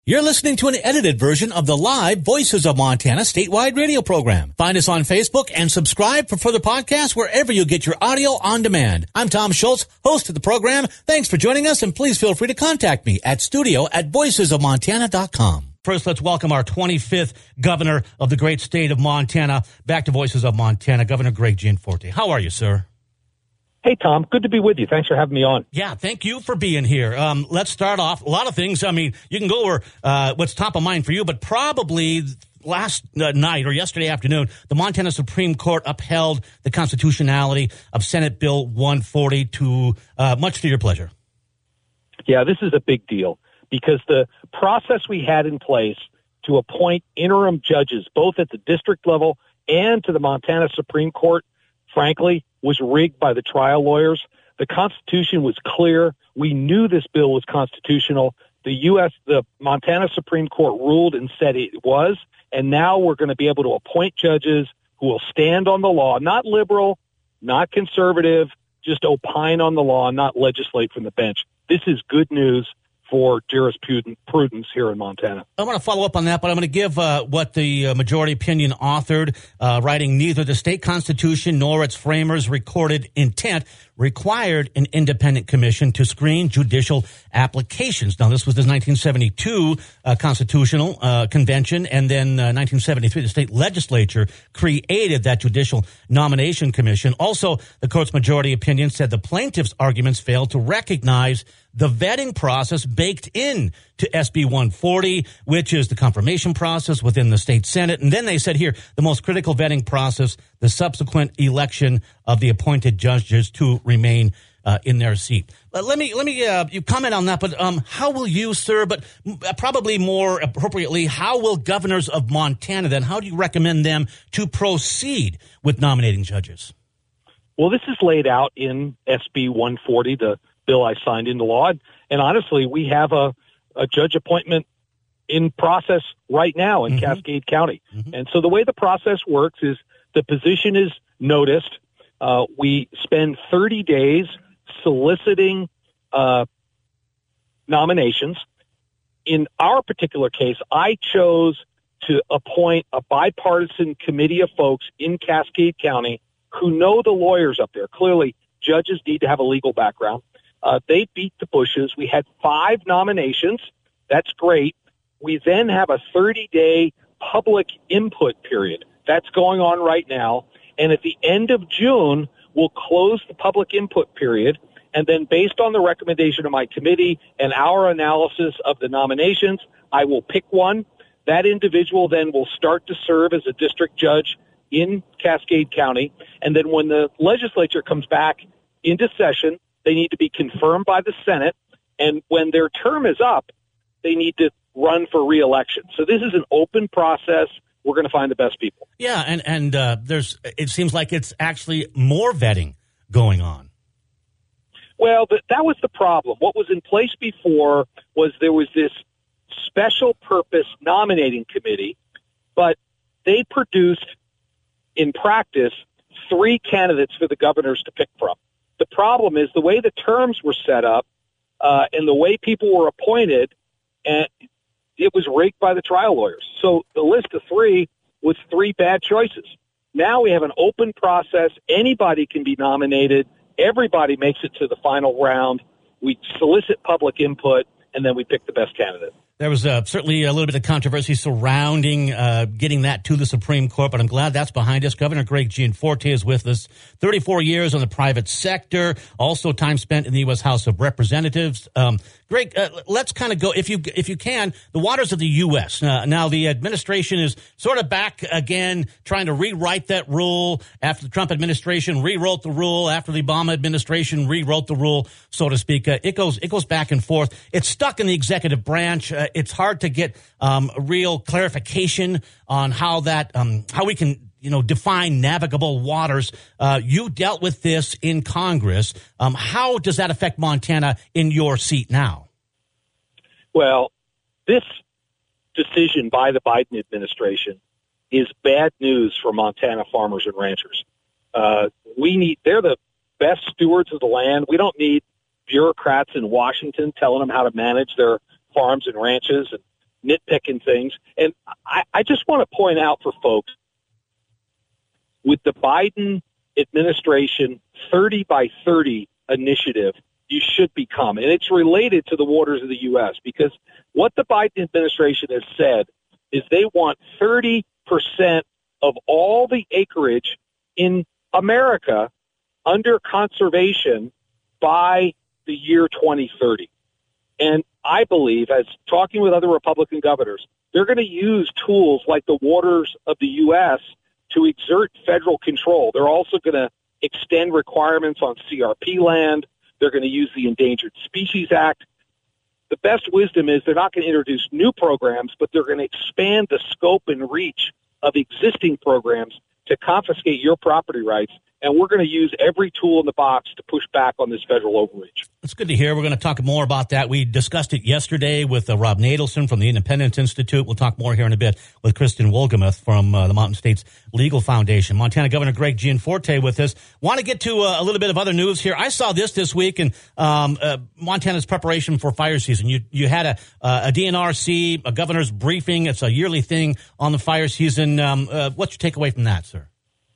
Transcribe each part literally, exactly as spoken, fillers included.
You're listening to an edited version of the live Voices of Montana statewide radio program. Find us on Facebook and subscribe for further podcasts wherever you get your audio on demand. I'm Tom Schultz, host of the program. Thanks for joining us, and please feel free to contact me at studio at voices of montana dot com. First, let's welcome our twenty-fifth governor of the great state of Montana back to Voices of Montana, Governor Greg Gianforte. How are you, sir? Hey, Tom. Good to be with you. Thanks for having me on. Yeah, thank you for being here. Um, let's start off. A lot of things. I mean, you can go over uh, what's top of mind for you, but probably last uh, night or yesterday afternoon, the Montana Supreme Court upheld the constitutionality of Senate Bill one forty to uh, much to your pleasure. Yeah, this is a big deal because the process we had in place to appoint interim judges, both at the district level and to the Montana Supreme Court, frankly, was rigged by the trial lawyers. The Constitution was clear. We knew this bill was constitutional. The U S, the Montana Supreme Court ruled and said it was, and now we're going to be able to appoint judges who will stand on the law, not liberal, not conservative, just opine on the law, not legislate from the bench. This is good news for jurisprudence here in Montana. I want to follow up on that, but I'm going to give uh, what the uh, majority opinion authored, uh, writing neither the state constitution nor its framers' recorded intent required an independent commission to screen judicial applications. Now, this was the nineteen seventy-two uh, constitutional uh, convention, and then uh, nineteen seventy-three, the state legislature created that judicial nomination commission. Also, the court's majority opinion said the plaintiff's arguments failed to recognize the vetting process baked in to S B one forty, which is the confirmation process within the state Senate. And then they said here, the most critical vetting process, the subsequent election of the appointed judges to remain uh, in their seat. Uh, let me, let me, uh, you comment on that, but um, how will you, sir, but probably more appropriately, how will governors of Montana then, how do you recommend them to proceed with nominating judges? Well, this is laid out in S B one forty, the bill I signed into law. And honestly, we have a, a judge appointment in process right now in mm-hmm. Cascade County. Mm-hmm. And so the way the process works is the position is noticed. Uh, we spend thirty days soliciting uh, nominations. In our particular case, I chose to appoint a bipartisan committee of folks in Cascade County who know the lawyers up there. Clearly, judges need to have a legal background. Uh, they beat the bushes. We had five nominations. That's great. We then have a thirty-day public input period. That's going on right now. And at the end of June, we'll close the public input period. And then based on the recommendation of my committee and our analysis of the nominations, I will pick one. That individual then will start to serve as a district judge in Cascade County. And then when the legislature comes back into session, they need to be confirmed by the Senate, and when their term is up, they need to run for re-election. So this is an open process. We're going to find the best people. Yeah, and and uh, there's. It seems like it's actually more vetting going on. Well, but that was the problem. What was in place before was there was this special purpose nominating committee, but they produced, in practice, three candidates for the governors to pick from. The problem is the way the terms were set up uh, and the way people were appointed, and it was rigged by the trial lawyers. So the list of three was three bad choices. Now we have an open process. Anybody can be nominated. Everybody makes it to the final round. We solicit public input, and then we pick the best candidate. There was uh, certainly a little bit of controversy surrounding uh, getting that to the Supreme Court, but I'm glad that's behind us. Governor Greg Gianforte is with us. thirty-four years on the private sector, also time spent in the U S House of Representatives. Um, Greg, uh, let's kind of go, if you if you can, the waters of the U S. Uh, now, the administration is sort of back again, trying to rewrite that rule after the Trump administration rewrote the rule, after the Obama administration rewrote the rule, so to speak. Uh, it goes it goes back and forth. It's stuck in the executive branch. Uh, it's hard to get um, real clarification on how that um, how we can you know define navigable waters. Uh, you dealt with this in Congress. Um, how does that affect Montana in your seat now? Well, this decision by the Biden administration is bad news for Montana farmers and ranchers. Uh, we need they're the best stewards of the land. We don't need bureaucrats in Washington telling them how to manage their farms and ranches. And nitpicking things. And I, I just want to point out for folks, with the Biden administration thirty by thirty initiative, you should become. And it's related to the waters of the U S because what the Biden administration has said is they want thirty percent of all the acreage in America under conservation by the year twenty thirty. And I believe, as talking with other Republican governors, they're going to use tools like the waters of the U S to exert federal control. They're also going to extend requirements on C R P land. They're going to use the Endangered Species Act. The best wisdom is they're not going to introduce new programs, but they're going to expand the scope and reach of existing programs to confiscate your property rights. And we're going to use every tool in the box to push back on this federal overreach. It's good to hear. We're going to talk more about that. We discussed it yesterday with uh, Rob Nadelson from the Independence Institute. We'll talk more here in a bit with Kristen Wolgamuth from uh, the Mountain States Legal Foundation. Montana Governor Greg Gianforte with us. Want to get to uh, a little bit of other news here. I saw this this week in um, uh, Montana's preparation for fire season. You you had a, uh, a D N R C, a governor's briefing. It's a yearly thing on the fire season. Um, uh, what's your takeaway from that, sir?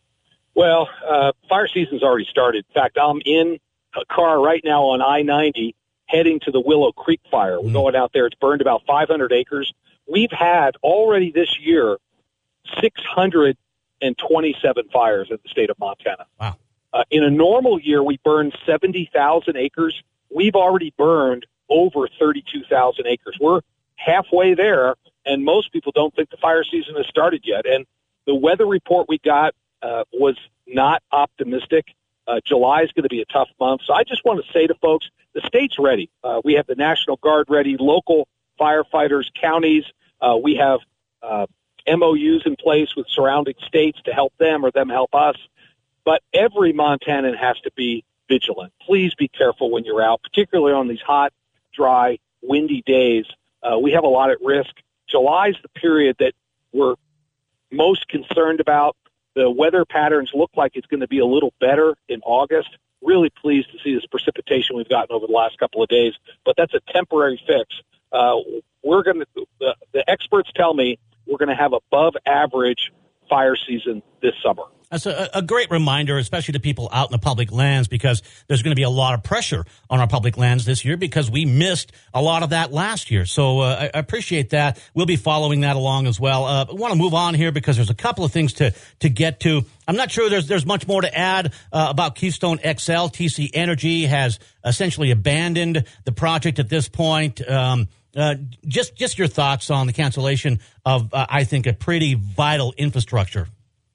Well, uh, fire season's already started. In fact, I'm in a car right now on I ninety heading to the Willow Creek fire. We're mm. going out there. It's burned about five hundred acres. We've had already this year six hundred twenty-seven fires in the state of Montana. Wow. Uh, in a normal year, we burn seventy thousand acres. We've already burned over thirty-two thousand acres. We're halfway there, and most people don't think the fire season has started yet. And the weather report we got Uh, was not optimistic. Uh, July is going to be a tough month. So I just want to say to folks, the state's ready. Uh, we have the National Guard ready, local firefighters, counties. Uh, we have uh, M O Us in place with surrounding states to help them or them help us. But every Montanan has to be vigilant. Please be careful when you're out, particularly on these hot, dry, windy days. Uh, we have a lot at risk. July is the period that we're most concerned about. The weather patterns look like it's going to be a little better in August. Really pleased to see this precipitation we've gotten over the last couple of days, but that's a temporary fix. Uh, we're going to, the, the experts tell me we're going to have above average fire season this summer. That's a, a great reminder, especially to people out in the public lands, because there's going to be a lot of pressure on our public lands this year because we missed a lot of that last year. So uh, I appreciate that. We'll be following that along as well. Uh, I want to move on here because there's a couple of things to, to get to. I'm not sure there's there's much more to add uh, about Keystone X L. T C Energy has essentially abandoned the project at this point. Um, uh, just just your thoughts on the cancellation of, uh, I think, a pretty vital infrastructure.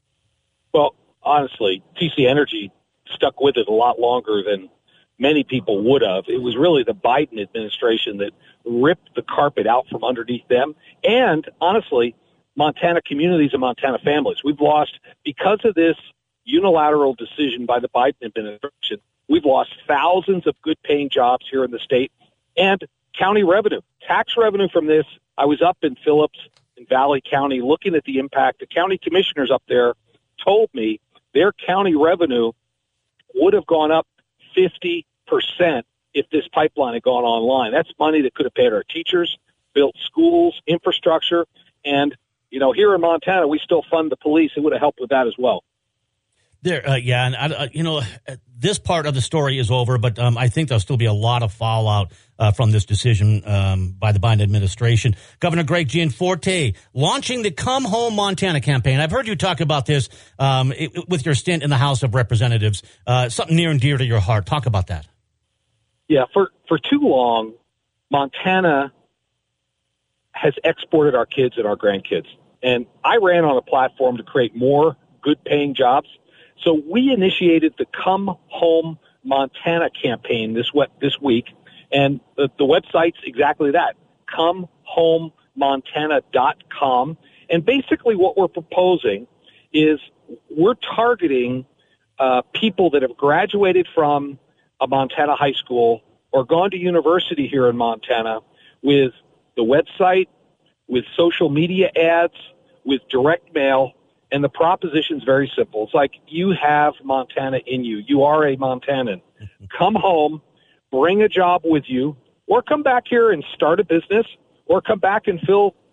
Well, honestly, T C Energy stuck with it a lot longer than many people would have. It was really the Biden administration that ripped the carpet out from underneath them. And honestly, Montana communities and Montana families. We've lost, because of this unilateral decision by the Biden administration, we've lost thousands of good paying jobs here in the state and county revenue, tax revenue from this. I was up in Phillips in Valley County looking at the impact. The county commissioners up there told me their county revenue would have gone up fifty percent if this pipeline had gone online. That's money that could have paid our teachers, built schools, infrastructure, and, you know, here in Montana, we still fund the police. It would have helped with that as well. There, uh, yeah, and uh, you know, this part of the story is over, but um, I think there'll still be a lot of fallout uh, from this decision um, by the Biden administration. Governor Greg Gianforte launching the Come Home Montana campaign. I've heard you talk about this um, it, with your stint in the House of Representatives. Uh, something near and dear to your heart. Talk about that. Yeah, for for too long, Montana has exported our kids and our grandkids, and I ran on a platform to create more good-paying jobs. So we initiated the Come Home Montana campaign this this week, and the, the website's exactly that, come home montana dot com. And basically what we're proposing is we're targeting uh, people that have graduated from a Montana high school or gone to university here in Montana with the website, with social media ads, with direct mail. And the proposition's very simple. It's like, you have Montana in you. You are a Montanan. Come home, bring a job with you, or come back here and start a business, or come back and fill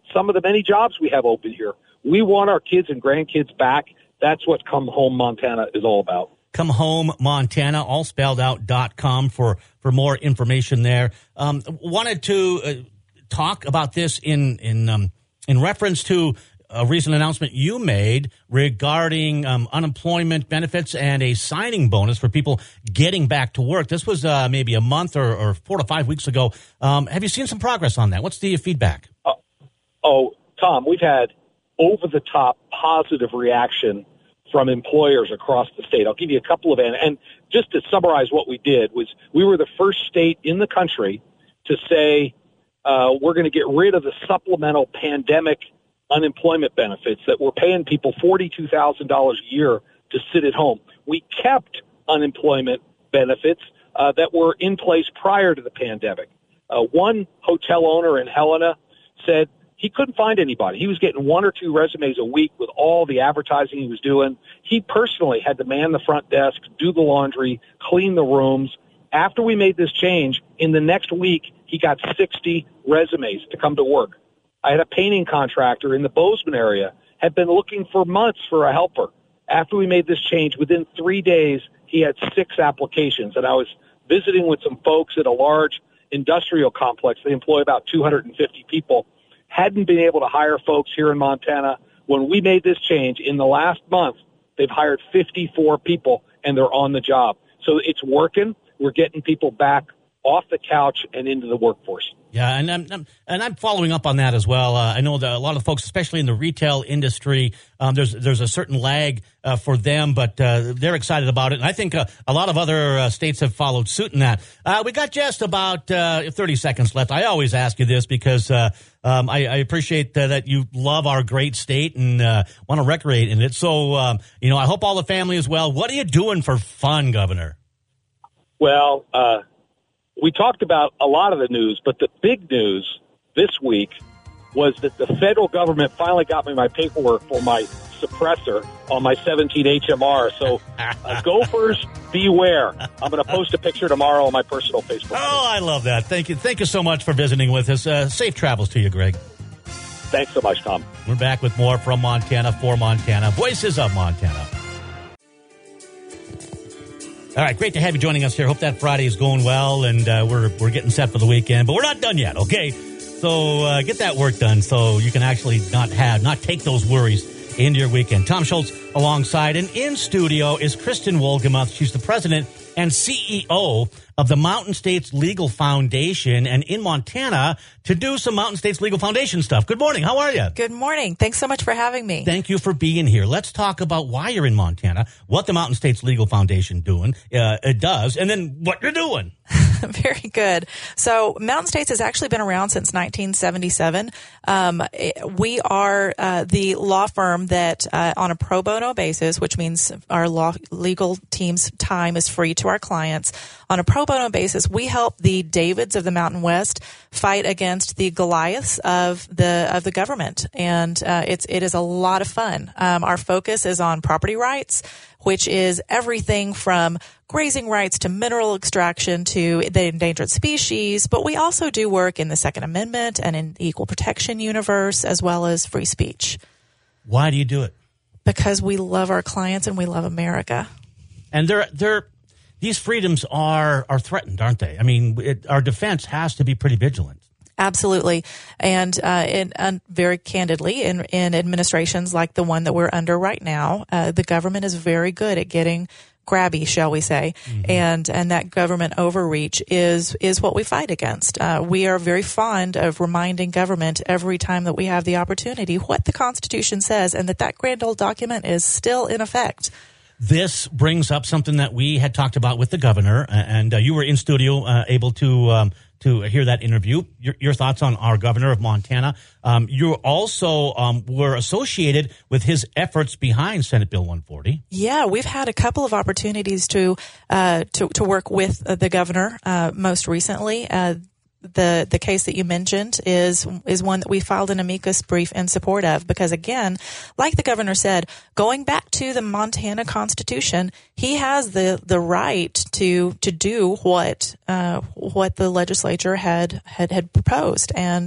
some of the many jobs we have open here. We want our kids and grandkids back. That's what Come Home Montana is all about. Come Home Montana, all spelled out, dot com for, for more information there. Um, wanted to uh, talk about this in, in, um, in reference to a recent announcement you made regarding um, unemployment benefits and a signing bonus for people getting back to work. This was uh, maybe a month or, or four to five weeks ago. Um, have you seen some progress on that? What's the feedback? Uh, oh, Tom, we've had over-the-top positive reaction from employers across the state. I'll give you a couple of, and just to summarize what we did was we were the first state in the country to say uh, we're going to get rid of the supplemental pandemic unemployment benefits that were paying people forty-two thousand dollars a year to sit at home. We kept unemployment benefits uh, that were in place prior to the pandemic. Uh, one hotel owner in Helena said he couldn't find anybody. He was getting one or two resumes a week with all the advertising he was doing. He personally had to man the front desk, do the laundry, clean the rooms. After we made this change, in the next week, he got sixty resumes to come to work. I had a painting contractor in the Bozeman area, had been looking for months for a helper. After we made this change, within three days, he had six applications. And I was visiting with some folks at a large industrial complex. They employ about two hundred fifty people. Hadn't been able to hire folks here in Montana. When we made this change, in the last month, they've hired fifty-four people, and they're on the job. So it's working. We're getting people back off the couch and into the workforce. Yeah, and I'm, I'm and I'm following up on that as well. Uh, I know that a lot of folks, especially in the retail industry, um, there's there's a certain lag uh, for them, but uh, they're excited about it. And I think uh, a lot of other uh, states have followed suit in that. Uh, we got just about uh, thirty seconds left. I always ask you this because uh, um, I, I appreciate uh, that you love our great state and uh, want to recreate in it. So, um, you know, I hope all the family is well. What are you doing for fun, Governor? Well, uh we talked about a lot of the news, but the big news this week was that the federal government finally got me my paperwork for my suppressor on my seventeen H M R. So uh, gophers, beware. I'm going to post a picture tomorrow on my personal Facebook page. Oh, I love that. Thank you. Thank you so much for visiting with us. Uh, safe travels to you, Greg. Thanks so much, Tom. We're back with more from Montana for Montana. Voices of Montana. All right, great to have you joining us here. Hope that Friday is going well, and uh, we're we're getting set for the weekend. But we're not done yet, okay? So uh, get that work done so you can actually not have, not take those worries into your weekend. Tom Schultz alongside, and in studio is Kristen Wolgemuth. She's the president and C E O of the Mountain States Legal Foundation, and in Montana to do some Mountain States Legal Foundation stuff. Good morning. How are you? Good morning. Thanks so much for having me. Thank you for being here. Let's talk about why you're in Montana, what the Mountain States Legal Foundation doing, uh, it does, and then what you're doing. Very good. So Mountain States has actually been around since nineteen seventy-seven. Um, we are uh, the law firm that uh, on a pro bono basis, which means our law legal team's time is free to our clients. On a pro bono basis, we help the Davids of the Mountain West fight against the Goliaths of the of the government, and uh, it's it is a lot of fun. Um, our focus is on property rights, which is everything from grazing rights to mineral extraction to the endangered species, but we also do work in the Second Amendment and in the equal protection universe, as well as free speech. Why do you do it? Because we love our clients and we love America. And they're they're these freedoms are are threatened, aren't they? I mean, it, our defense has to be pretty vigilant. Absolutely. And, uh, in, uh, very candidly, in, in administrations like the one that we're under right now, uh, the government is very good at getting grabby, shall we say, mm-hmm. and and that government overreach is is what we fight against. Uh, we are very fond of reminding government every time that we have the opportunity what the Constitution says, and that that grand old document is still in effect. This brings up something that we had talked about with the governor, and uh, you were in studio uh, able to um, to hear that interview. Your, your thoughts on our governor of Montana. Um, you also um, were associated with his efforts behind Senate Bill one forty. Yeah, we've had a couple of opportunities to uh, to, to work with uh, the governor. Uh, most recently, uh, the the case that you mentioned is is one that we filed an amicus brief in support of, because again, like the governor said, going back to the Montana Constitution, he has the the right to to do what uh, what the legislature had had had proposed, and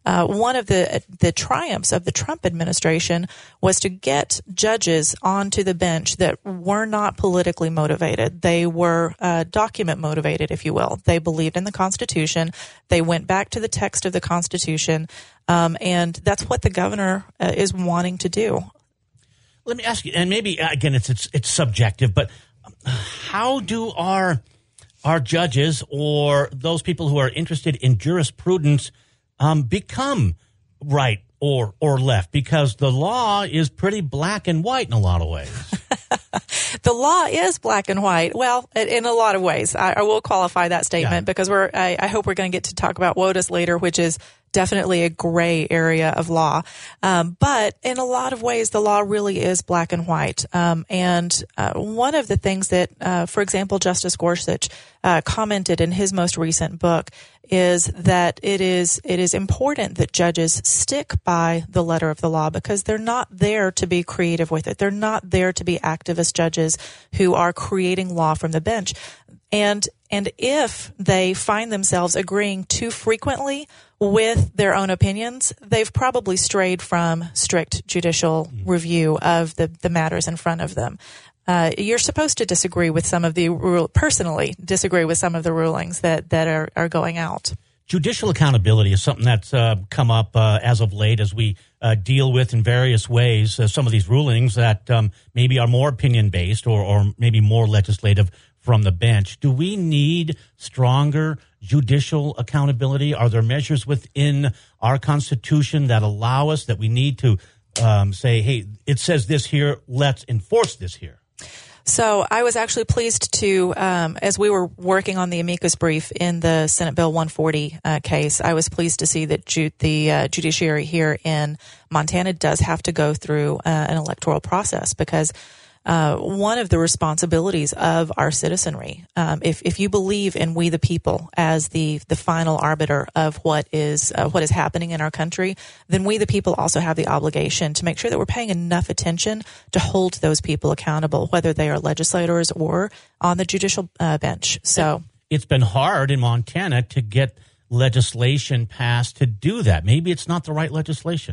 uh, one of the the triumphs of the Trump administration was to get judges onto the bench that were not politically motivated. They were uh, document motivated, if you will. They believed in the Constitution. They went back to the text of the Constitution, um, and that's what the governor uh, is wanting to do. Let me ask you, and maybe again, it's it's it's subjective, but how do our our judges or those people who are interested in jurisprudence um, become right or or left? Because the law is pretty black and white in a lot of ways. The law is black and white. Well, in a lot of ways. I, I will qualify that statement yeah. because we're. I, I hope we're going to get to talk about WOTUS later, which is definitely a gray area of law. Um, but in a lot of ways, the law really is black and white. Um, and uh, one of the things that, uh, for example, Justice Gorsuch uh, commented in his most recent book is that it is it is important that judges stick by the letter of the law because they're not there to be creative with it. They're not there to be activist judges who are creating law from the bench. And and if they find themselves agreeing too frequently with their own opinions, they've probably strayed from strict judicial review of the, the matters in front of them. Uh, you're supposed to disagree with some of the rule, personally disagree with some of the rulings that, that are, are going out. Judicial accountability is something that's uh, come up uh, as of late as we uh, deal with in various ways uh, some of these rulings that um, maybe are more opinion-based or, or maybe more legislative from the bench. Do we need stronger judicial accountability? Are there measures within our Constitution that allow us, that we need to um, say, hey, it says this here, let's enforce this here? So I was actually pleased to, um, as we were working on the amicus brief in the Senate Bill one forty uh, case, I was pleased to see that ju- the uh, judiciary here in Montana does have to go through uh, an electoral process because Uh, one of the responsibilities of our citizenry, um, if if you believe in we the people as the the final arbiter of what is uh, what is happening in our country, then we the people also have the obligation to make sure that we're paying enough attention to hold those people accountable, whether they are legislators or on the judicial uh, bench. So it's been hard in Montana to get legislation passed to do that. Maybe it's not the right legislation.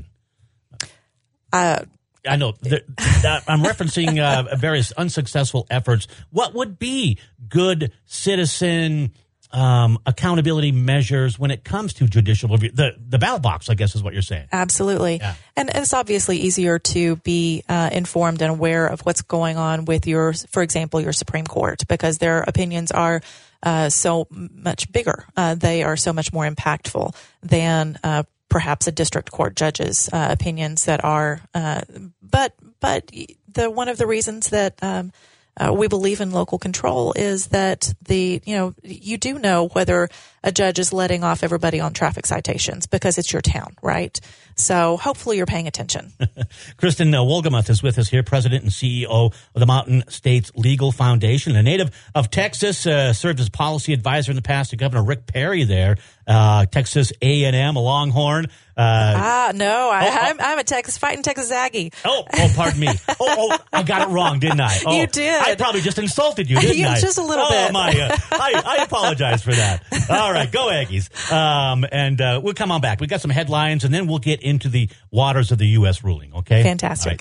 Uh, I know that, that I'm referencing uh, various unsuccessful efforts. What would be good citizen um, accountability measures when it comes to judicial review? The the ballot box, I guess, is what you're saying. Absolutely. Yeah. And it's obviously easier to be uh, informed and aware of what's going on with your, for example, your Supreme Court, because their opinions are uh, so much bigger. Uh, they are so much more impactful than uh perhaps a district court judge's uh, opinions that are, uh, but but the one of the reasons that um, uh, we believe in local control is that the you know you do know whether a judge is letting off everybody on traffic citations because it's your town, right? So hopefully you're paying attention. Kristen uh, Wolgamuth is with us here, President and C E O of the Mountain States Legal Foundation, a native of Texas, uh, served as policy advisor in the past to Governor Rick Perry there, uh, Texas A and M, a Longhorn. Uh, ah, no, I, oh, oh. I'm, I'm a Texas fighting Texas Aggie. Oh, oh, pardon me. Oh, oh, I got it wrong, didn't I? Oh, you did. I probably just insulted you, didn't you, I? Just a little oh, bit. My, uh, I, I apologize for that. All right, go Aggies. Um, and uh, we'll come on back. We got some headlines, and then we'll get into the waters of the U S ruling, okay? Fantastic.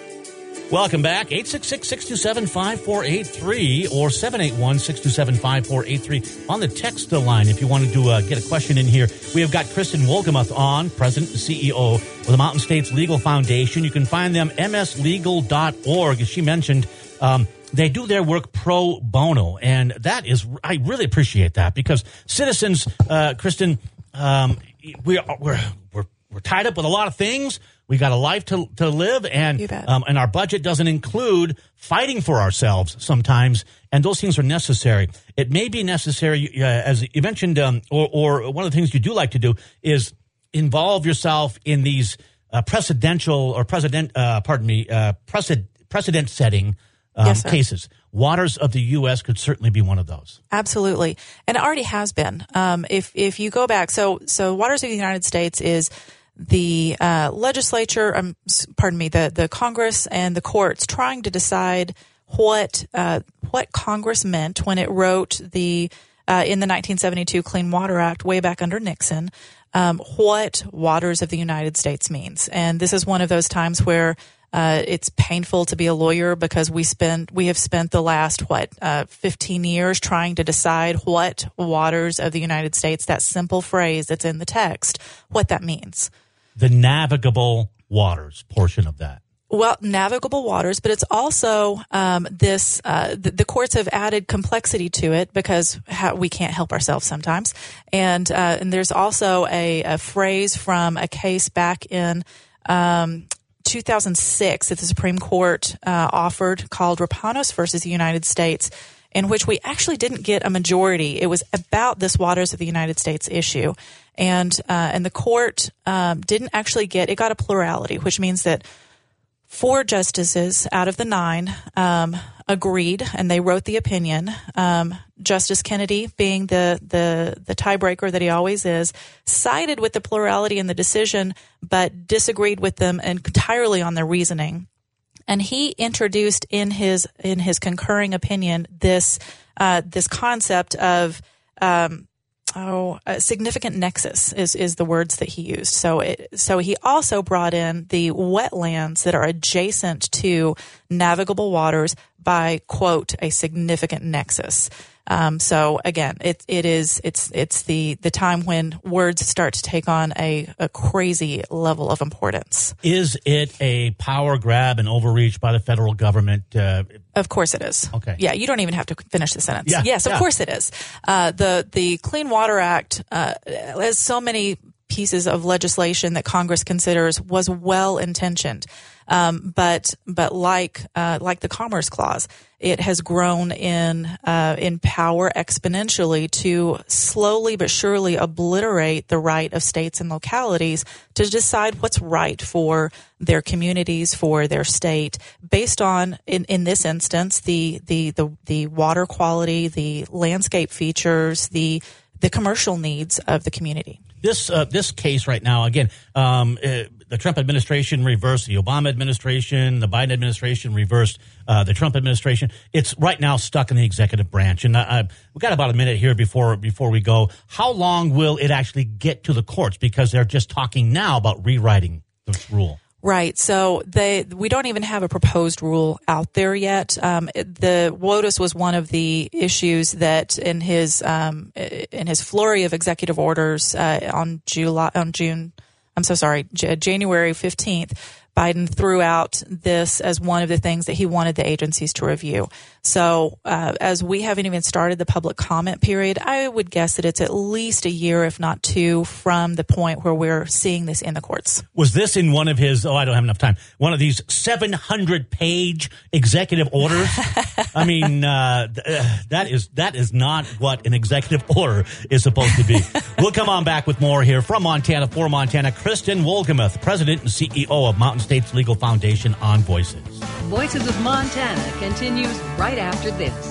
Welcome back. eight six six, six two seven, five four eight three or seven eight one, six two seven, five four eight three on the text line if you wanted to uh, get a question in here. We have got Kristen Wolgamuth on, President and C E O of the Mountain States Legal Foundation. You can find them m s legal dot org. As she mentioned, um, they do their work pro bono, and that is, I really appreciate that because citizens, uh, Kristen, um, we are, we're, we're, we're tied up with a lot of things. We got a life to to live, and um, and our budget doesn't include fighting for ourselves sometimes, and those things are necessary. It may be necessary, uh, as you mentioned, um, or, or one of the things you do like to do is involve yourself in these uh, precedential or precedent, uh, pardon me, uh, precedent precedent setting um, yes, cases. Waters of the U S could certainly be one of those. Absolutely, and it already has been. Um, if if you go back, so so Waters of the United States is the uh, legislature, um, pardon me, the, the Congress and the courts trying to decide what uh, what Congress meant when it wrote the uh, in the nineteen seventy-two Clean Water Act way back under Nixon, um, what waters of the United States means. And this is one of those times where Uh, it's painful to be a lawyer because we spend we have spent the last what uh, fifteen years trying to decide what waters of the United States, that simple phrase that's in the text, what that means. The navigable waters portion of that. Well, navigable waters, but it's also um, this. Uh, the, the courts have added complexity to it because ha- we can't help ourselves sometimes, and uh, and there's also a, a phrase from a case back in Um, two thousand six that the Supreme Court uh, offered called Rapanos versus the United States, in which we actually didn't get a majority. It was about this waters of the United States issue. And uh, and the court um, didn't actually get, it got a plurality, which means that four justices out of the nine um, agreed, and they wrote the opinion. Um, Justice Kennedy, being the, the, the tiebreaker that he always is, sided with the plurality in the decision, but disagreed with them entirely on their reasoning. And he introduced in his in his concurring opinion this uh, this concept of um, oh a significant nexus is is the words that he used. So it, so he also brought in the wetlands that are adjacent to navigable waters by, quote, a significant nexus. Um, so again, it, it is, it's, it's the, the time when words start to take on a, a crazy level of importance. Is it a power grab and overreach by the federal government? Uh, of course it is. Okay. Yeah. You don't even have to finish the sentence. Yeah, yes, of yeah. course it is. Uh, the, the Clean Water Act, uh, has so many pieces of legislation that Congress considers was well intentioned. Um, but, but like, uh, like the Commerce Clause, it has grown in, uh, in power exponentially to slowly but surely obliterate the right of states and localities to decide what's right for their communities, for their state, based on, in, in this instance, the, the, the, the water quality, the landscape features, the, the commercial needs of the community. This, uh, this case right now, again, um, uh, the Trump administration reversed the Obama administration, the Biden administration reversed uh, the Trump administration. It's right now stuck in the executive branch. And uh, we've got about a minute here before before we go. How long will it actually get to the courts? Because they're just talking now about rewriting this rule. Right. So they, we don't even have a proposed rule out there yet. Um, the WOTUS was one of the issues that in his um, in his flurry of executive orders uh, on July on June. I'm so sorry, J- January fifteenth, Biden threw out this as one of the things that he wanted the agencies to review. So uh, as we haven't even started the public comment period, I would guess that it's at least a year, if not two, from the point where we're seeing this in the courts. Was this in one of his, oh, I don't have enough time, one of these seven hundred page executive orders? I mean, uh, that is that is not what an executive order is supposed to be. We'll come on back with more here from Montana, for Montana. Kristen Wolgemuth, President and C E O of Mountain States Legal Foundation, on Voices. Voices of Montana continues right after this.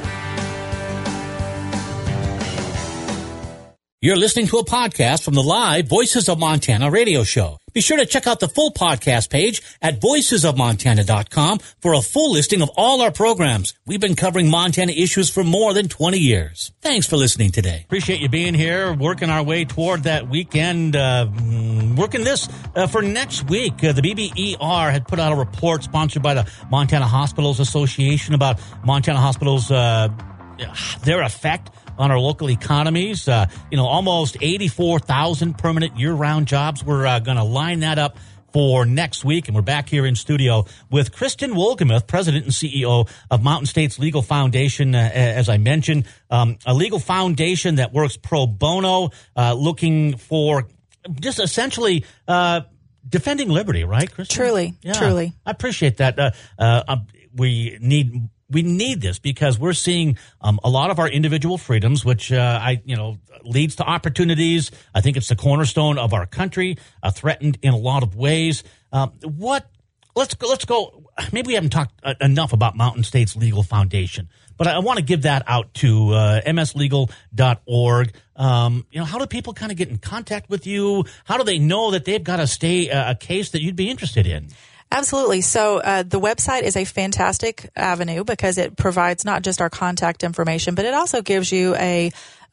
You're listening to a podcast from the live Voices of Montana radio show. Be sure to check out the full podcast page at voices of montana dot com for a full listing of all our programs. We've been covering Montana issues for more than twenty years. Thanks for listening today. Appreciate you being here, working our way toward that weekend, uh, working this uh, for next week. Uh, the B B E R had put out a report sponsored by the Montana Hospitals Association about Montana hospitals, uh, their effect on our local economies. Uh, you know, almost eighty-four thousand permanent year-round jobs. We're uh, going to line that up for next week, and we're back here in studio with Kristen Wolgemuth, President and C E O of Mountain States Legal Foundation, uh, as I mentioned, um, a legal foundation that works pro bono, uh, looking for just essentially uh, defending liberty, right, Kristen? Truly, yeah, truly. I appreciate that. Uh, uh, we need... We need this because we're seeing um, a lot of our individual freedoms, which uh, I, you know, leads to opportunities. I think it's the cornerstone of our country, uh, threatened in a lot of ways. Um, what? Let's go. Let's go. Maybe we haven't talked uh, enough about Mountain States Legal Foundation, but I, I want to give that out to uh, m s legal dot org. Um, you know, how do people kind of get in contact with you? How do they know that they've got a stay uh, a case that you'd be interested in? Absolutely. So uh, the website is a fantastic avenue because it provides not just our contact information, but it also gives you a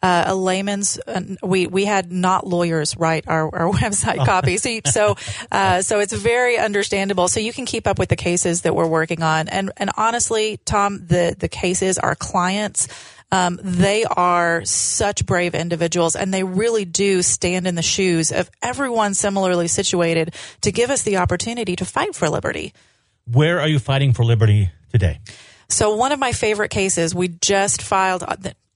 uh, a layman's. Uh, we we had not lawyers write our, our website oh. copy, so so uh, so it's very understandable. So you can keep up with the cases that we're working on, and and honestly, Tom, the the cases, our clients. Um, they are such brave individuals, and they really do stand in the shoes of everyone similarly situated to give us the opportunity to fight for liberty. Where are you fighting for liberty today? So one of my favorite cases, we just filed.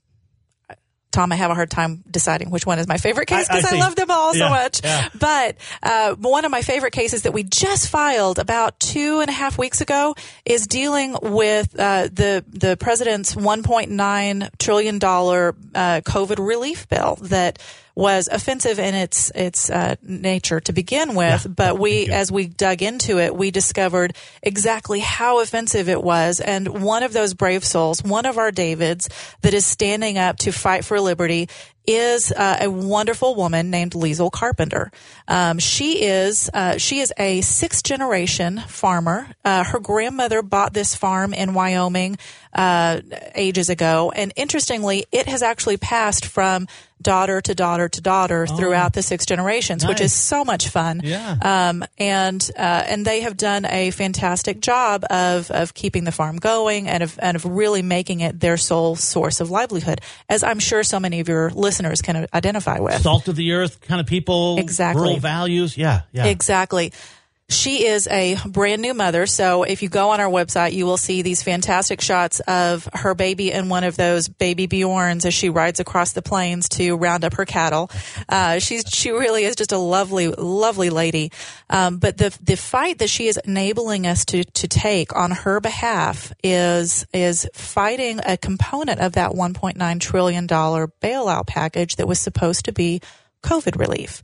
Tom, I have a hard time deciding which one is my favorite case because I, I, I love them all yeah, so much. Yeah. But uh, one of my favorite cases that we just filed about two and a half weeks ago is dealing with uh, the the president's one point nine trillion dollars uh, COVID relief bill that was offensive in its its uh, nature to begin with, yeah, but we, as we dug into it, we discovered exactly how offensive it was. And one of those brave souls, one of our Davids that is standing up to fight for liberty, is uh, a wonderful woman named Liesl Carpenter. Um, she is uh, she is a sixth generation farmer. Uh, her grandmother bought this farm in Wyoming uh, ages ago, and interestingly, it has actually passed from daughter to daughter to daughter oh, throughout the six generations, nice. Which is so much fun. Yeah. Um, and uh, and they have done a fantastic job of of keeping the farm going and of and of really making it their sole source of livelihood, as I'm sure so many of your listeners can identify with. Salt of the earth kind of people, exactly. Rural values, yeah, yeah, exactly. She is a brand new mother, so if you go on our website, you will see these fantastic shots of her baby in one of those baby Bjorns as she rides across the plains to round up her cattle. Uh, she's she really is just a lovely, lovely lady. Um, but the the fight that she is enabling us to to take on her behalf is is fighting a component of that one point nine trillion dollars bailout package that was supposed to be COVID relief.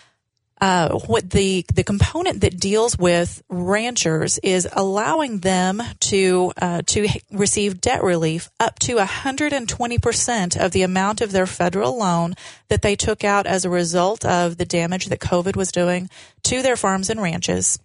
Uh, what the, the component that deals with ranchers is allowing them to, uh, to receive debt relief up to one hundred twenty percent of the amount of their federal loan that they took out as a result of the damage that COVID was doing to their farms and ranches.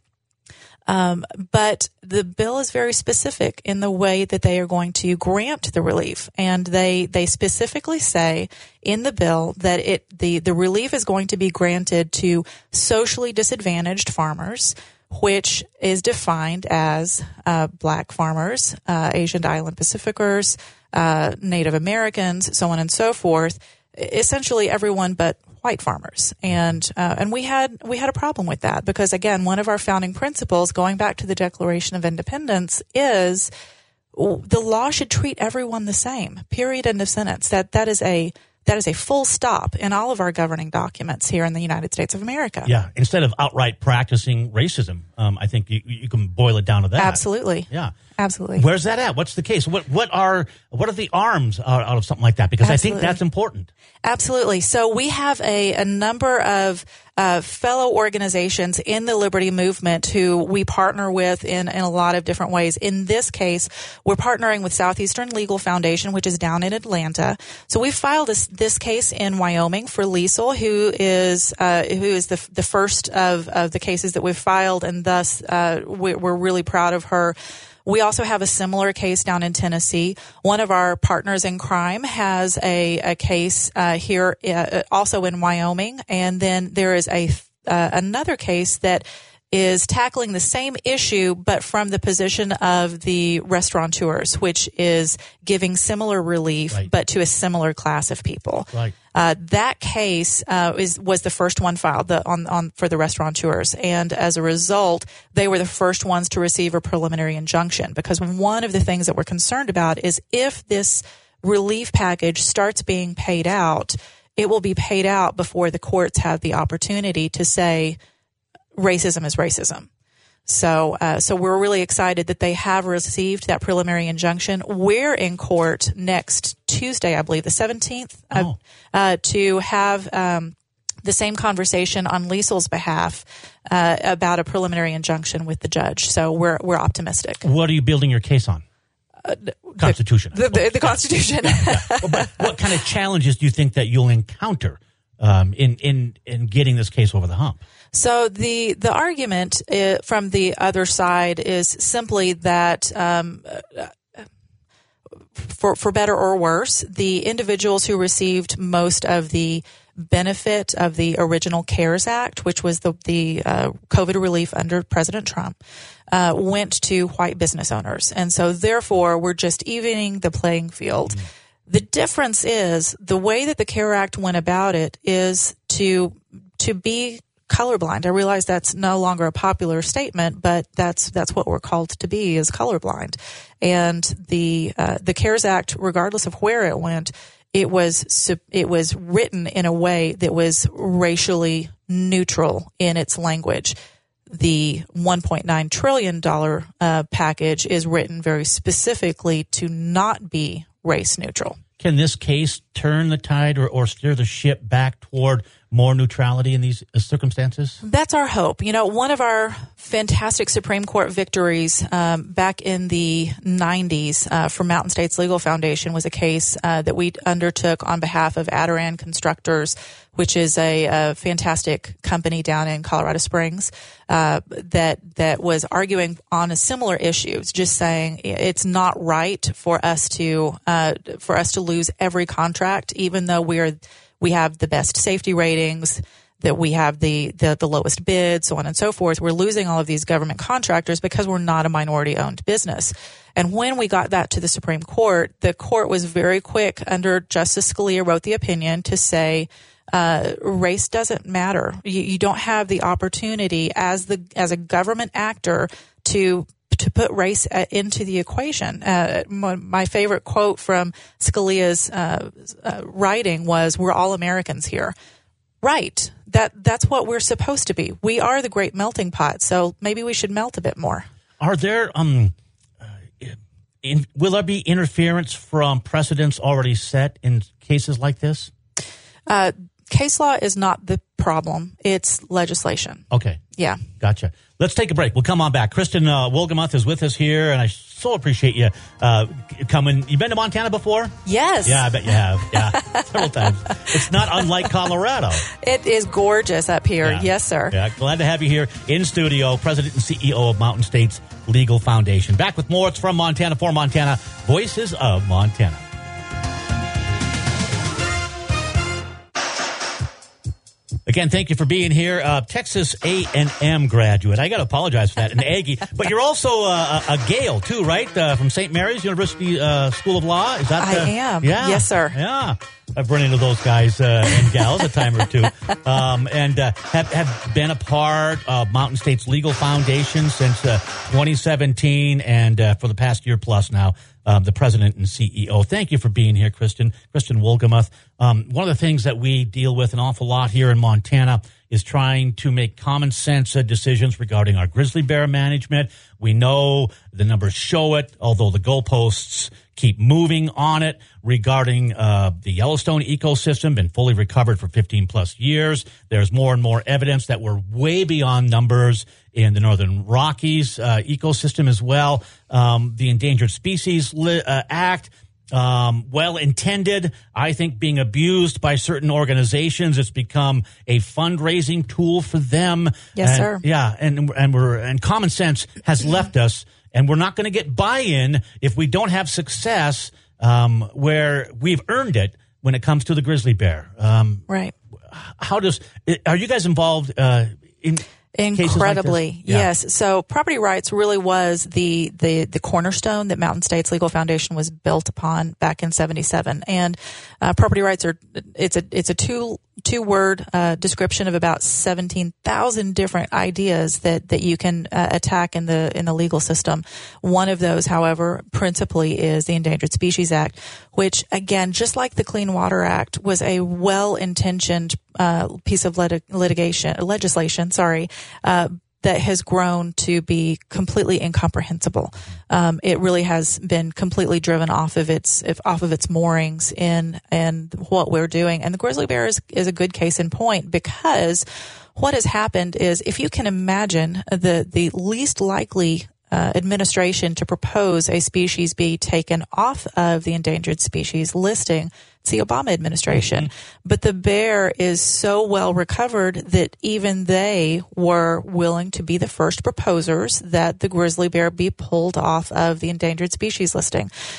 Um, but the bill is very specific in the way that they are going to grant the relief. And they, they specifically say in the bill that it, the, the relief is going to be granted to socially disadvantaged farmers, which is defined as, uh, black farmers, uh, Asian Island Pacificers, uh, Native Americans, so on and so forth. Essentially everyone but white farmers. And, uh, and we had, we had a problem with that because again, one of our founding principles going back to the Declaration of Independence is the law should treat everyone the same, period, end of sentence. That, that is a, that is a full stop in all of our governing documents here in the United States of America. Yeah. Instead of outright practicing racism, um, I think you, you can boil it down to that. Absolutely. Yeah. Absolutely. Where's that at? What's the case? What what are what are the arms out, out of something like that? Because Absolutely. I think that's important. Absolutely. So we have a, a number of uh, fellow organizations in the liberty movement who we partner with in, in a lot of different ways. In this case, we're partnering with Southeastern Legal Foundation, which is down in Atlanta. So we filed this, this case in Wyoming for Liesl, who is uh, who is the the first of, of the cases that we've filed, and thus uh, we, we're really proud of her. We also have a similar case down in Tennessee. One of our partners in crime has a, a case uh, here, uh, also in Wyoming, and then there is a uh, another case that is tackling the same issue, but from the position of the restaurateurs, which is giving similar relief, right. but to a similar class of people. Right. Uh, that case uh, is was the first one filed the, on on for the restaurateurs, and as a result, they were the first ones to receive a preliminary injunction. Because one of the things that we're concerned about is if this relief package starts being paid out, it will be paid out before the courts have the opportunity to say racism is racism. So, uh, so we're really excited that they have received that preliminary injunction. We're in court next Tuesday, I believe, the seventeenth, oh. uh, uh, to have um, the same conversation on Liesl's behalf uh, about a preliminary injunction with the judge. So we're we're optimistic. What are you building your case on? Uh, Constitution. The, the, the Constitution. Yeah, yeah. Well, but what kind of challenges do you think that you'll encounter um, in in in getting this case over the hump? So the the argument uh, from the other side is simply that um, for, for better or worse, the individuals who received most of the benefit of the original CARES Act, which was the, the uh, COVID relief under President Trump, uh, went to white business owners. And so therefore, we're just evening the playing field. Mm-hmm. The difference is the way that the CARES Act went about it is to to be colorblind. I realize that's no longer a popular statement, but that's that's what we're called to be, is colorblind. And the uh, the CARES Act, regardless of where it went, it was it was written in a way that was racially neutral in its language. The one point nine trillion dollars uh, package is written very specifically to not be race neutral. Can this case turn the tide or, or steer the ship back toward more neutrality in these circumstances? That's our hope. You know, one of our fantastic Supreme Court victories um, back in the nineties uh, for Mountain States Legal Foundation was a case uh, that we undertook on behalf of Adoran Constructors, which is a, a fantastic company down in Colorado Springs uh, that that was arguing on a similar issue, just saying it's not right for us to uh, for us to lose every contract, even though we are we have the best safety ratings, that we have the, the the lowest bid, so on and so forth. We're losing all of these government contractors because we're not a minority-owned business. And when we got that to the Supreme Court, the court was very quick, under Justice Scalia wrote the opinion, to say uh, race doesn't matter. You, you don't have the opportunity as the as a government actor to to put race into the equation. Uh, my, my favorite quote from Scalia's uh, uh, writing was, "We're all Americans here." Right. That that's what we're supposed to be. We are the great melting pot, so maybe we should melt a bit more. Are there um, uh, in, will there be interference from precedents already set in cases like this? Uh, case law is not the problem; it's legislation. Okay. Yeah. Gotcha. Let's take a break. We'll come on back. Kristen uh, Wolgamuth is with us here, and I so appreciate you uh, coming. You been to Montana before? Yes. Yeah, I bet you have. Yeah, several times. It's not unlike Colorado. It is gorgeous up here. Yeah. Yes, sir. Yeah, glad to have you here in studio, President and C E O of Mountain States Legal Foundation. Back with more. It's from Montana, for Montana, Voices of Montana. Again, thank you for being here. Uh, Texas A and M graduate. I got to apologize for that. An Aggie. But you're also uh, a, a Gale, too, right? Uh, from Saint Mary's University uh, School of Law. Is that? I uh, am. Yeah. Yes, sir. Yeah. I've run into those guys uh, and gals a time or two. Um, and uh, have, have been a part of Mountain States Legal Foundation since uh, twenty seventeen, and uh, for the past year plus now, um, the president and C E O. Thank you for being here, Kristen. Kristen Wolgamuth. Um, one of the things that we deal with an awful lot here in Montana is trying to make common sense uh, decisions regarding our grizzly bear management. We know the numbers show it, although the goalposts keep moving on it regarding uh, the Yellowstone ecosystem, been fully recovered for fifteen plus years. There's more and more evidence that we're way beyond numbers in the Northern Rockies uh, ecosystem as well. Um, the Endangered Species Li- uh, Act, um, well-intended, I think being abused by certain organizations. It's become a fundraising tool for them. Yes, and, sir. Yeah, and and we're and common sense has left us, and we're not going to get buy-in if we don't have success um, where we've earned it when it comes to the grizzly bear. Um, right. How does are you guys involved uh, in? Incredibly, like yeah. yes. So property rights really was the, the, the cornerstone that Mountain States Legal Foundation was built upon back in seventy-seven. And uh, property rights are it's a it's a two two word uh, description of about seventeen thousand different ideas that that you can uh, attack in the in the legal system. One of those, however, principally is the Endangered Species Act, which again, just like the Clean Water Act, was a well-intentioned uh, piece of lit- litigation legislation. Sorry. Uh, that has grown to be completely incomprehensible. Um, it really has been completely driven off of its if, off of its moorings in and what we're doing. And the grizzly bear is, is a good case in point, because what has happened is, if you can imagine, the the least likely Uh, administration to propose a species be taken off of the endangered species listing, it's the Obama administration. Mm-hmm. But the bear is so well recovered that even they were willing to be the first proposers that the grizzly bear be pulled off of the endangered species listing.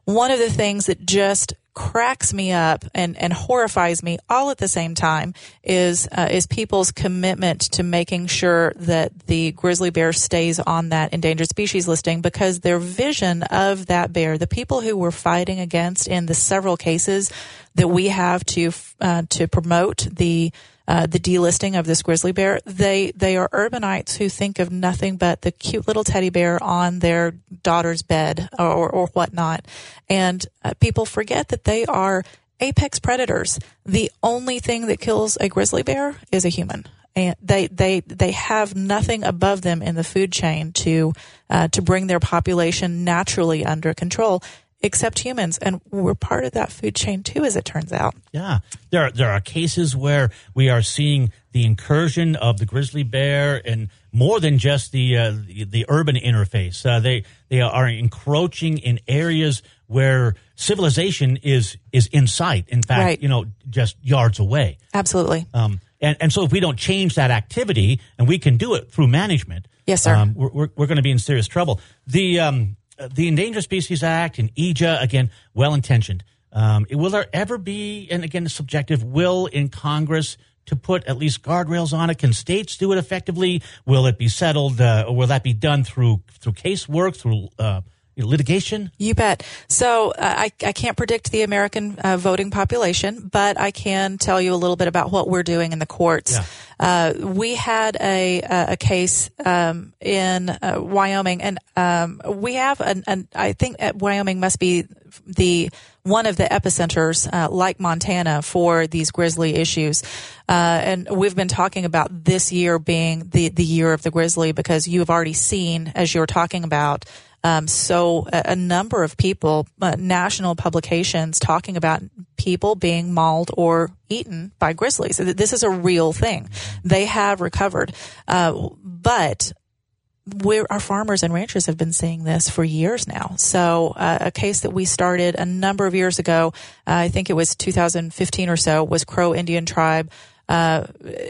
one of the things that just cracks me up and, and horrifies me all at the same time is uh, is people's commitment to making sure that the grizzly bear stays on that endangered species listing, because their vision of that bear, the people who we're fighting against in the several cases that we have to uh, to promote the Uh, the delisting of this grizzly bear, they they are urbanites who think of nothing but the cute little teddy bear on their daughter's bed or, or, or whatnot. And uh, people forget that they are apex predators. The only thing that kills a grizzly bear is a human. And they, they, they have nothing above them in the food chain to, uh, to bring their population naturally under control, except humans. And we're part of that food chain too, as it turns out. Yeah. There are, there are cases where we are seeing the incursion of the grizzly bear, and more than just the, uh, the, the urban interface. Uh, they, they are encroaching in areas where civilization is, is in sight. In fact, right. you know, just yards away. Absolutely. Um, and, and so if we don't change that activity, and we can do it through management, yes, sir. Um, we're, we're, we're going to be in serious trouble. The, um, The Endangered Species Act and E J A, again, well-intentioned. Um, will there ever be, and again, subjective, will in Congress to put at least guardrails on it? Can states do it effectively? Will it be settled, uh, or will that be done through through casework, through uh, litigation? You bet. So uh, I, I can't predict the American uh, voting population, but I can tell you a little bit about what we're doing in the courts. Yeah. Uh, we had a a case um, in uh, Wyoming, and um, we have an, an. I think Wyoming must be the one of the epicenters, uh, like Montana, for these grizzly issues. Uh, and we've been talking about this year being the the year of the grizzly, because you have already seen, as you were talking about, Um, so a, a number of people, uh, national publications, talking about people being mauled or eaten by grizzlies. This is a real thing. They have recovered. Uh, but we're, our farmers and ranchers have been seeing this for years now. So uh, a case that we started a number of years ago, uh, I think it was two thousand fifteen or so, was Crow Indian Tribe. Uh,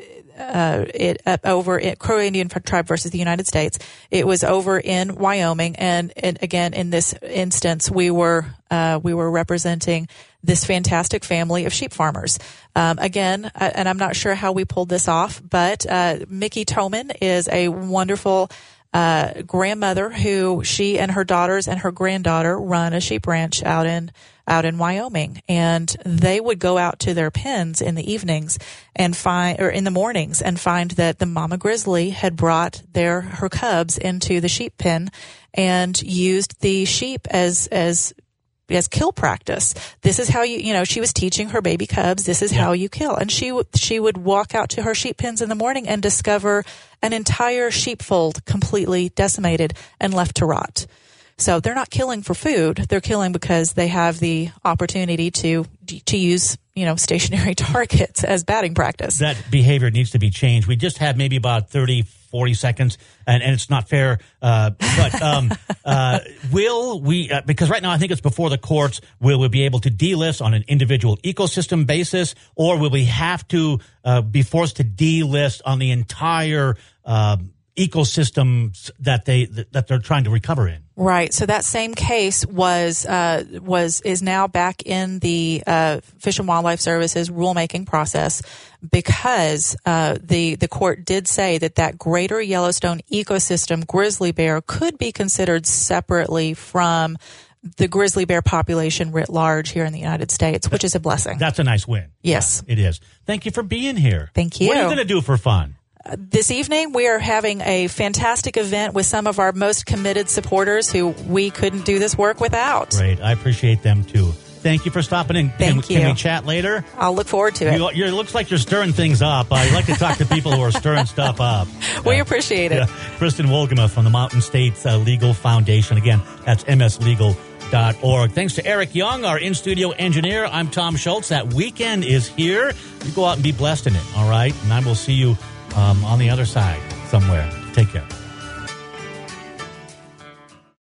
Uh, it uh, over at Crow Indian Tribe versus the United States. It was over in Wyoming, and, and again, in this instance, we were uh, we were representing this fantastic family of sheep farmers. Um, again, uh, and I'm not sure how we pulled this off, but uh, Mickey Toman is a wonderful uh, grandmother who she and her daughters and her granddaughter run a sheep ranch out in out in Wyoming, and they would go out to their pens in the evenings and find, or in the mornings, and find that the mama grizzly had brought their her cubs into the sheep pen and used the sheep as as as kill practice. This is how you, you know, she was teaching her baby cubs, this is yeah. how you kill. And she she would walk out to her sheep pens in the morning and discover an entire sheepfold completely decimated and left to rot. So they're not killing for food. They're killing because they have the opportunity to to use, you know, stationary targets as batting practice. That behavior needs to be changed. We just have maybe about thirty, forty seconds, and, and it's not fair. Uh, but um, uh, will we, uh, because right now I think it's before the courts, will we be able to delist on an individual ecosystem basis, or will we have to uh, be forced to delist on the entire uh, ecosystems that they that they're trying to recover in? Right. So that same case was uh, was is now back in the uh, Fish and Wildlife Service's rulemaking process, because uh, the the court did say that that greater Yellowstone ecosystem grizzly bear could be considered separately from the grizzly bear population writ large here in the United States, which is a blessing. That's a nice win. Yes, yeah, it is. Thank you for being here. Thank you. What are you going to do for fun? This evening, we are having a fantastic event with some of our most committed supporters who we couldn't do this work without. Great. I appreciate them, too. Thank you for stopping in. Thank can, you. Can we chat later? I'll look forward to it. You, you, it looks like you're stirring things up. I like to talk to people who are stirring stuff up. We uh, appreciate it. Yeah. Kristen Wolgema from the Mountain States uh, Legal Foundation. Again, that's m s legal dot org. Thanks to Eric Young, our in-studio engineer. I'm Tom Schultz. That weekend is here. You go out and be blessed in it, all right? And I will see you Um, on the other side somewhere. Take care.